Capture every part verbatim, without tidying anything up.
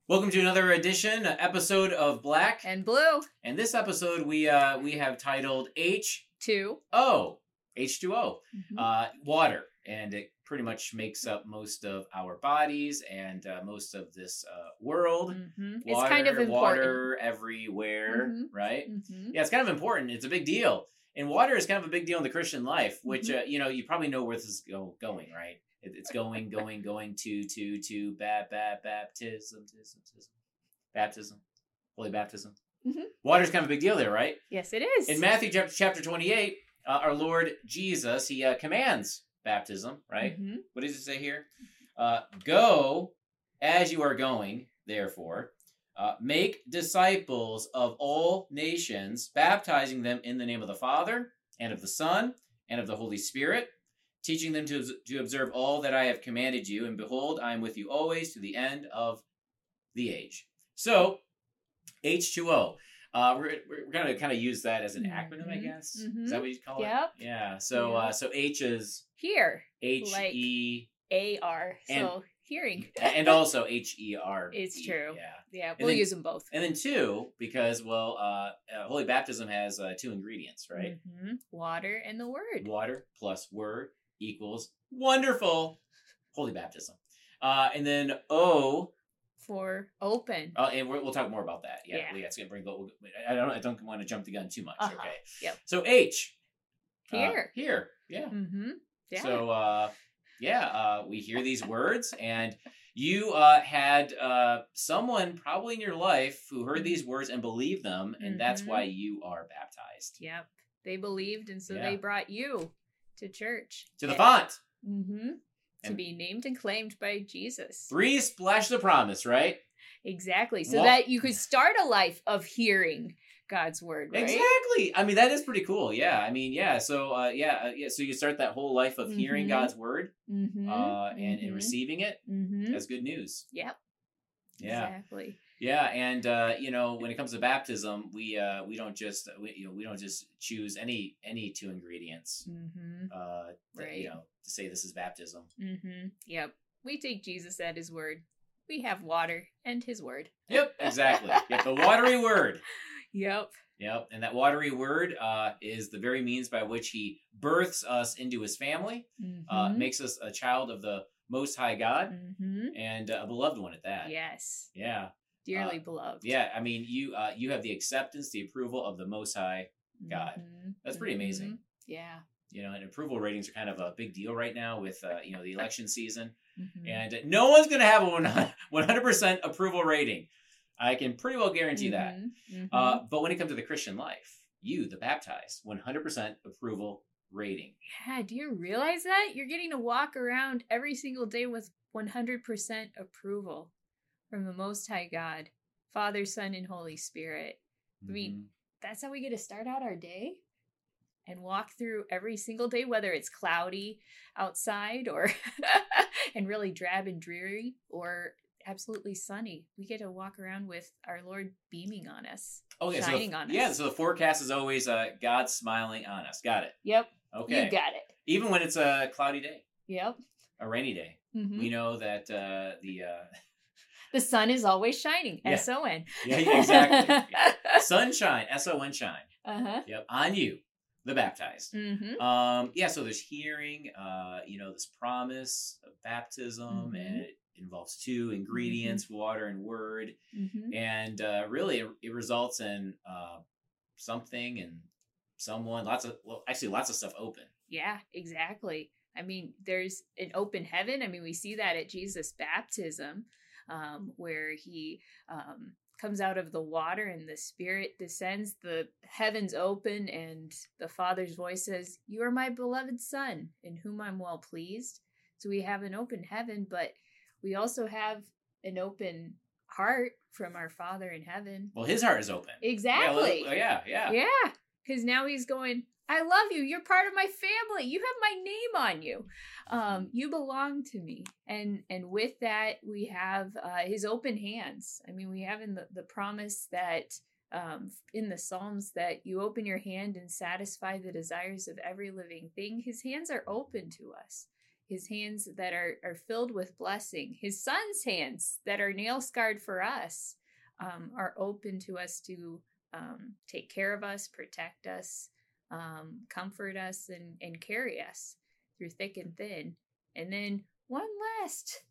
Welcome to another edition, uh, episode of Black and Blue. And this episode we uh, we have titled H two O, H two O, mm-hmm. uh, water, and it pretty much makes up most of our bodies and uh, most of this uh, world. Mm-hmm. Water, it's kind of important. Water everywhere, mm-hmm. right? Mm-hmm. Yeah, it's kind of important. It's a big deal, and water is kind of a big deal in the Christian life. Which mm-hmm. uh, you know, you probably know where this is go- going, right? It's going, going, going to, to, to, bap, bap, baptism, baptism, baptism, holy baptism. Mm-hmm. Water's kind of a big deal there, right? Yes, it is. In Matthew chapter twenty-eight, uh, our Lord Jesus, he uh, commands baptism, right? Mm-hmm. What does it say here? Uh, Go as you are going, therefore, uh, make disciples of all nations, baptizing them in the name of the Father, and of the Son, and of the Holy Spirit, teaching them to, to observe all that I have commanded you. And behold, I am with you always to the end of the age. So, H two O. Uh, we're we're going to kind of use that as an acronym, mm-hmm. I guess. Mm-hmm. Is that what you call yep. it? Yeah. So, yep. uh, so H is here. H like E A R. and, so hearing. And also H E R. It's true. Yeah. Yeah. We'll then, use them both. And then two, because well, uh, uh, holy baptism has uh, two ingredients, right? Mm-hmm. Water and the word. Water plus word equals wonderful holy baptism. Uh, and then O for open. Uh, and we're, we'll talk more about that. Yeah, yeah. yeah it's gonna bring. But we'll, I don't. I don't want to jump the gun too much. Uh-huh. Okay. Yep. So H. Here. Uh, here. Yeah. Mm-hmm. Yeah. So uh, yeah, uh, we hear these words, and you uh, had uh, someone probably in your life who heard these words and believed them, and mm-hmm. that's why you are baptized. Yep. They believed, and so yeah. they brought you to church. To the and, font. Mm-hmm. To and be named and claimed by Jesus. Three splashes of promise, right? Exactly. So well, that you could start a life of hearing God's word, right? Exactly. I mean, that is pretty cool. Yeah. I mean, yeah. So, uh, yeah, uh, yeah. So you start that whole life of mm-hmm. hearing God's word mm-hmm. uh, and, mm-hmm. and receiving it mm-hmm. as good news. Yep. Yeah. Exactly. Yeah, and uh, you know, when it comes to baptism, we uh, we don't just we, you know we don't just choose any any two ingredients. Mm-hmm. Uh, to, right. You know, to say this is baptism. Mm-hmm. Yep. We take Jesus at his word. We have water and his word. Yep. Exactly. Yep. The watery word. Yep. Yep. And that watery word uh, is the very means by which he births us into his family, mm-hmm. uh, makes us a child of the Most High God, mm-hmm. and uh, a beloved one at that. Yes. Yeah. Dearly uh, beloved. Yeah. I mean, you uh, you have the acceptance, the approval of the Most High God. Mm-hmm. That's pretty mm-hmm. amazing. Yeah. You know, and approval ratings are kind of a big deal right now with, uh, you know, the election season. Mm-hmm. And no one's going to have a one hundred percent approval rating. I can pretty well guarantee mm-hmm. that. Mm-hmm. Uh, but when it comes to the Christian life, you, the baptized, one hundred percent approval rating. Yeah, do you realize that? You're getting to walk around every single day with one hundred percent approval from the Most High God, Father, Son, and Holy Spirit. Mm-hmm. I mean, that's how we get to start out our day and walk through every single day, whether it's cloudy outside or and really drab and dreary or absolutely sunny. We get to walk around with our Lord beaming on us, okay, shining so, on us. Yeah, so the forecast is always uh, God smiling on us. Got it. Yep. Okay. You got it. Even when it's a cloudy day. Yep. A rainy day. Mm-hmm. We know that uh, the... Uh, the sun is always shining. Yeah. S O N. Yeah, exactly. Yeah. Sunshine. S O N shine. Uh-huh. Yep. On you. The baptized. Mm-hmm. Um, yeah, so there's hearing, uh, you know, this promise of baptism, mm-hmm. and it involves two ingredients, mm-hmm. water and word. Mm-hmm. And uh, really, it, it results in uh, something and someone, lots of, well, actually, lots of stuff open. Yeah, exactly. I mean, there's an open heaven. I mean, we see that at Jesus' baptism, um, where he um, comes out of the water and the Spirit descends, the heavens open, and the Father's voice says, "You are my beloved Son, in whom I'm well pleased." So we have an open heaven, but we also have an open heart from our Father in heaven. Well, his heart is open. Exactly. Yeah, yeah, yeah. Yeah, because now he's going, I love you. You're part of my family. You have my name on you. Um, you belong to me. And and with that, we have uh, his open hands. I mean, we have in the, the promise that um, in the Psalms that you open your hand and satisfy the desires of every living thing. His hands are open to us. his hands that are, are filled with blessing, his son's hands that are nail scarred for us, um, are open to us to um, take care of us, protect us, um, comfort us, and, and carry us through thick and thin. And then one last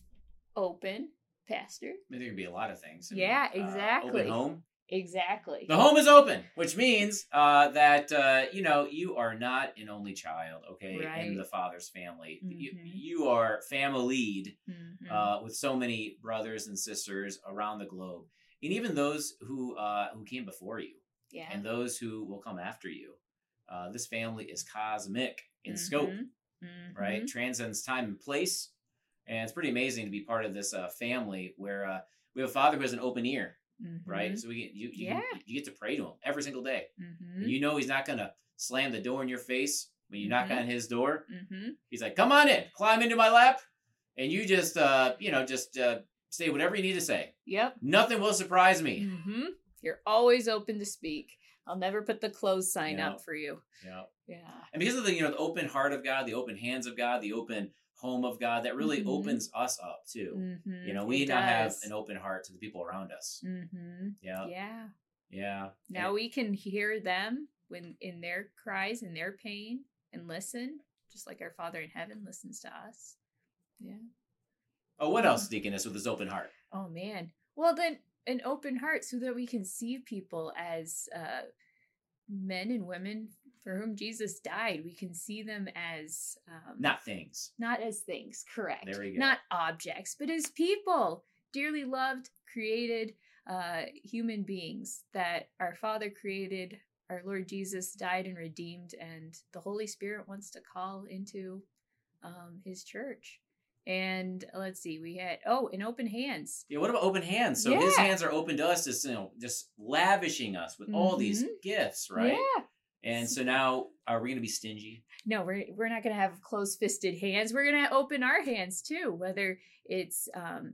open, Pastor. I mean, there could be a lot of things. I Yeah, mean, uh, exactly. open home. Exactly. The home is open, which means uh, that, uh, you know, you are not an only child, okay, Right. in the Father's family. Mhm. You, you are familied Mhm. uh, with so many brothers and sisters around the globe. And even those who uh, who came before you yeah. and those who will come after you. Uh, this family is cosmic in scope, Mhm. right? Transcends time and place. And it's pretty amazing to be part of this uh, family where uh, we have a father who has an open ear. Mhm. Right, so we get you you, Yeah. you get to pray to him every single day. Mhm. And you know he's not gonna slam the door in your face when you knock Mhm. on his door. Mhm. He's like, "Come on in, climb into my lap," and you just uh you know just uh, say whatever you need to say. Yep. Nothing will surprise me. Mm-hmm. You're always open to speak. I'll never put the closed sign Yeah. up for you. Yeah, Yeah. and because of the you know the open heart of God, the open hands of God, the open home of God, that really Mhm. opens us up too. Mm-hmm. You know, we It now have does. an open heart to the people around us. Mm-hmm. Yeah, Yeah. yeah. Now And- we can hear them when in their cries and their pain and listen, just like our Father in heaven listens to us. Yeah. oh, what else, Deaconess, with this open heart? Oh man. Well then, an open heart so that we can see people as uh, men and women for whom Jesus died. We can see them as um, Not things. not as things, correct. There we go. Not objects, but as people, dearly loved, created uh, human beings that our Father created, our Lord Jesus died and redeemed, and the Holy Spirit wants to call into um, his church. And let's see, we had, oh, and open hands. Yeah, what about open hands? So his Yeah. hands are open to us, just you know, just lavishing us with all these Mhm. gifts, right? Yeah. And so now, are we going to be stingy? No, we're we're not gonna have close-fisted hands. We're gonna open our hands too, whether it's um,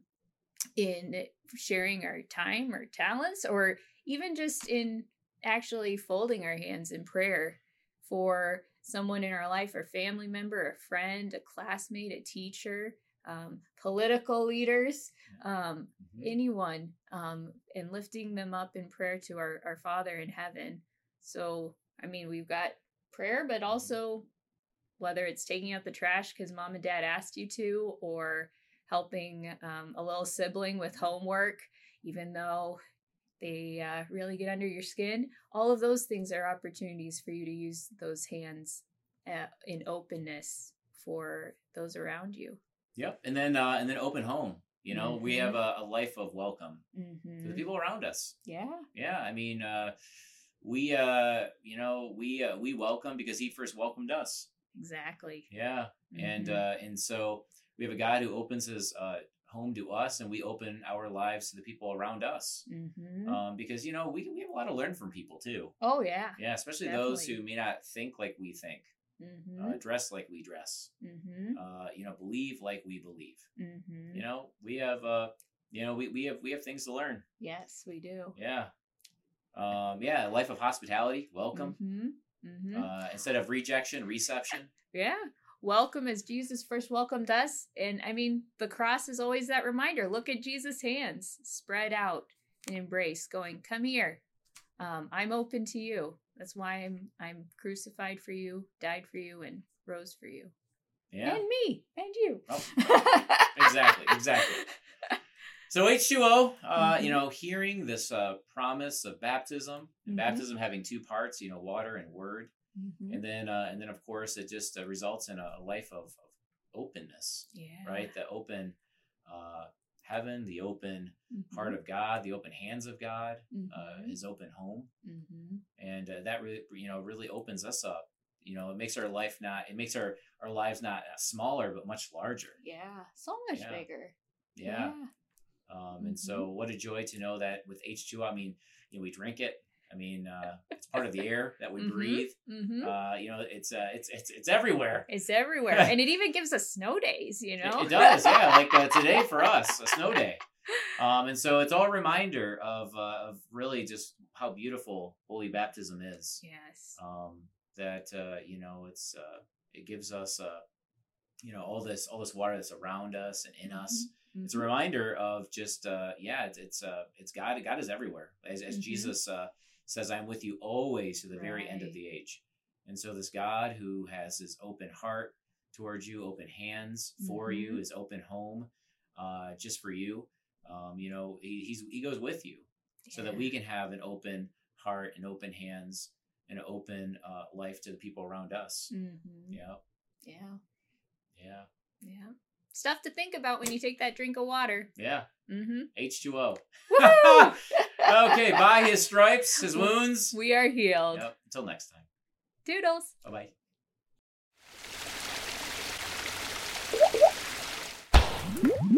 in sharing our time or talents, or even just in actually folding our hands in prayer for someone in our life, or family member, a friend, a classmate, a teacher, um, political leaders, um, Mhm. anyone, um, and lifting them up in prayer to our, our Father in heaven. So, I mean, we've got prayer, but also whether it's taking out the trash because mom and dad asked you to, or helping um, a little sibling with homework, even though they uh, really get under your skin. All of those things are opportunities for you to use those hands uh, in openness for those around you. Yep. And then, uh, and then open home. You know, we Mhm. have a, a life of welcome to the Mm-hmm. people around us. Yeah. Yeah, I mean, uh, we, uh, you know, we uh, we welcome because he first welcomed us. Exactly. Yeah, and Mhm. uh, and so we have a God who opens his uh, home to us, and we open our lives to the people around us. Mm-hmm. Um, because you know we we have a lot to learn from people too. Oh yeah. Yeah, especially those Definitely. who may not think like we think, Mm-hmm. uh, dress like we dress, Mm-hmm. uh, you know, believe like we believe. Mm-hmm. You know, we have uh, you know, we, we have we have things to learn. Yes, we do. Yeah, um, yeah, a life of hospitality, welcome, Mm-hmm. Mm-hmm. uh, instead of rejection, reception. Yeah. Welcome as Jesus first welcomed us. And I mean, the cross is always that reminder. Look at Jesus' hands spread out in embrace, going, come here. Um, I'm open to you. That's why I'm I'm crucified for you, died for you, and rose for you. Yeah, And me. And you. Oh, exactly, exactly. So H two O, uh, Mhm. you know, hearing this uh, promise of baptism, and Mhm. baptism having two parts, you know, water and word, Mhm. and then uh, and then of course it just uh, results in a, a life of, of openness, Yeah. right? The open uh, heaven, the open Mhm. heart of God, the open hands of God, uh, Mhm. His open home, Mhm. and uh, that really, you know, really opens us up. You know, it makes our life not, it makes our our lives not smaller but much larger. Yeah. So much Yeah. bigger. Yeah. Um, and so, what a joy to know that with H two O, I mean, you know, we drink it. I mean, uh, it's part of the air that we Mhm. breathe. Mm-hmm. Uh, you know, it's uh, it's it's it's everywhere. It's everywhere. And it even gives us snow days, you It, know? it does, yeah. Like uh, today for us, a snow day. Um, and so it's all a reminder of uh, of really just how beautiful holy baptism is. Yes. Um, that uh, you know, it's uh, it gives us a you know, all this all this water that's around us and in us. Mm-hmm. It's a reminder of just uh, yeah, it's it's uh, it's God. God is everywhere, as as Mm-hmm. Jesus uh, says, "I'm with you always to the very end of Right. the age." And so this God who has his open heart towards you, open hands for Mhm. you, his open home, uh, just for you. Um, you know, he, he's he goes with you, so that Yeah. we can have an open heart and open hands and an open uh, life to the people around us. Mm-hmm. Yeah, Yeah. yeah, Yeah. Stuff to think about when you take that drink of water. yeah. Mm-hmm. H two O. Woohoo! Okay, by his stripes, his wounds. We are healed. Yep. Until next time. Doodles. Bye bye.